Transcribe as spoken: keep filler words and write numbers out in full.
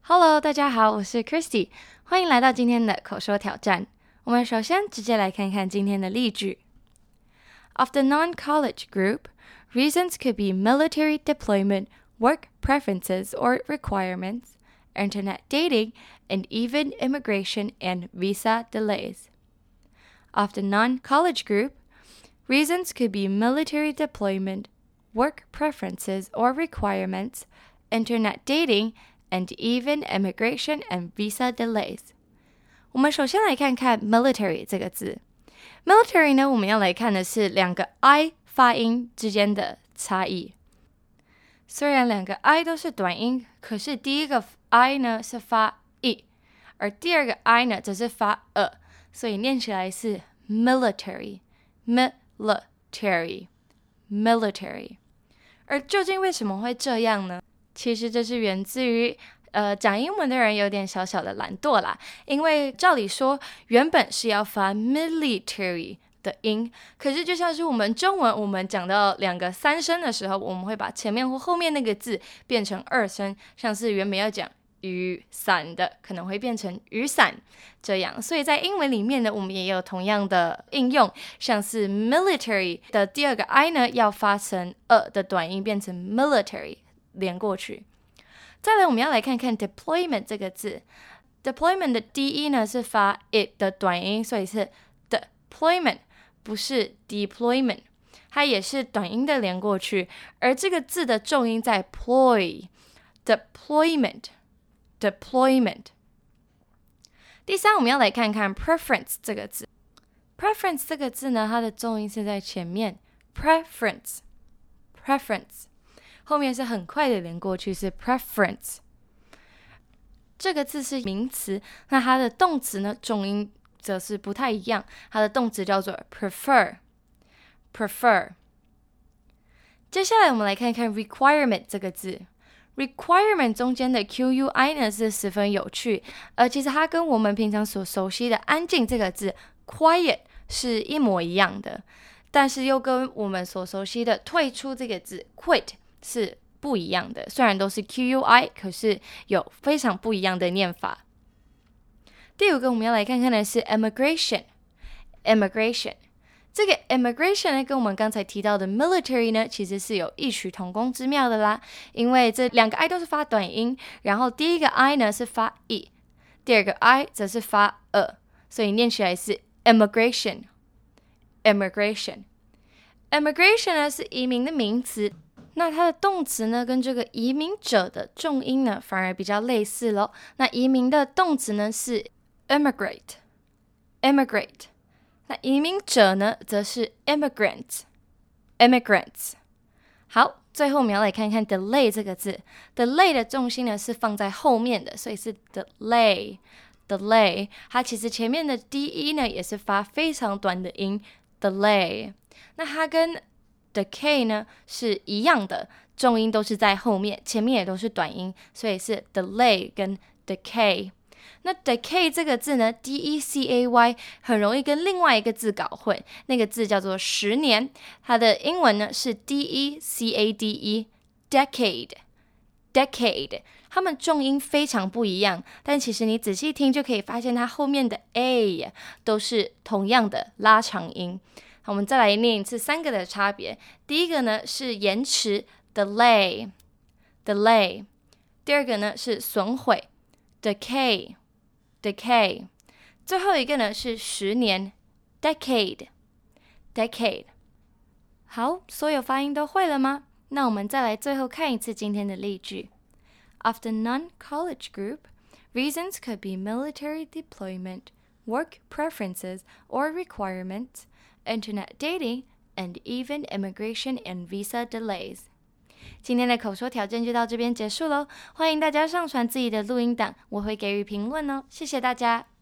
Hello， 大家好，我是 Christy， 欢迎来到今天的口说挑战。我们首先直接来看看今天的例句。Of the non-college group, reasons could be military deployment, work preferences or requirements, internet dating, and even immigration and visa delays. Of the non-college group, reasons could be military deployment, work preferences or requirements, internet dating, and even immigration and visa delays. 我们首先来看看 military 这个字。military 呢，我们要来看的是两个 I 发音之间的差异。虽然两个 I 都是短音，可是第一个 I 呢是发 I， 而第二个 I 呢则是发 A， 所以念起来是 military military military。而究竟为什么会这样呢？其实这是源自于呃，讲英文的人有点小小的懒惰啦，因为照理说原本是要发 military 的音，可是就像是我们中文，我们讲到两个三声的时候，我们会把前面或后面那个字变成二声，像是原本要讲雨伞的，可能会变成雨伞这样。所以在英文里面呢，我们也有同样的应用，像是 military 的第二个 I 呢，要发成 a 的短音，变成 military。连过去。再来我们要来看看 deployment 这个字。 deployment 的第一呢是发 it 的短音，所以是 deployment 不是 deployment， 它也是短音的连过去，而这个字的重音在 ploy deployment deployment。 第三我们要来看看 preference 这个字。 preference 这个字呢，它的重音是在前面 preference preference，后面是很快的连过去，是 preference。 这个字是名词，那它的动词呢重音则是不太一样，它的动词叫做 prefer prefer。 接下来我们来看看 requirement 这个字。 requirement 中间的 Q U I 呢是十分有趣，而其实它跟我们平常所熟悉的安静这个字 quiet 是一模一样的，但是又跟我们所熟悉的退出这个字 quit是不一样的，虽然都是 Q U I， 可是有非常不一样的念法。第五个我们要来看看的是 immigration immigration。 这个 immigration 呢跟我们刚才提到的 military 呢其实是有异曲同工之妙的啦，因为这两个 I 都是发短音，然后第一个 I 呢是发 I， 第二个 I 则是发 A， 所以念起来是 immigration immigration immigration 呢是移民的名词，那它的动词呢跟这个移民者的重音呢反而比较类似咯。那移民的动词呢是 immigrate immigrate， 那移民者呢则是 immigrant immigrants。 好，最后我们要来看看 delay 这个字。 delay 的重心呢是放在后面的，所以是 delay delay， 它其实前面的 de 呢也是发非常短的音 delay， 那它跟decay 呢是一样的，重音都是在后面，前面也都是短音，所以是 delay 跟 decay。 那 decay 这个字呢 D E C A Y 很容易跟另外一个字搞混，那个字叫做十年，它的英文呢是 D E C A D E decade decade， 它们重音非常不一样，但其实你仔细听就可以发现它后面的 A 都是同样的拉长音。我们再来念一次三个的差别。第一个呢是延迟 delay delay， 第二个呢是损毁 decay decay， 最后一个呢是十年 decade decade。 好，所有发音都会了吗？那我们再来最后看一次今天的例句。 Of the non-college group, reasons could be military deployment, work preferences or requirements, internet dating, and even immigration and visa delays。 今天的口说挑战就到这边结束咯，欢迎大家上传自己的录音档，我会给予评论哦，谢谢大家。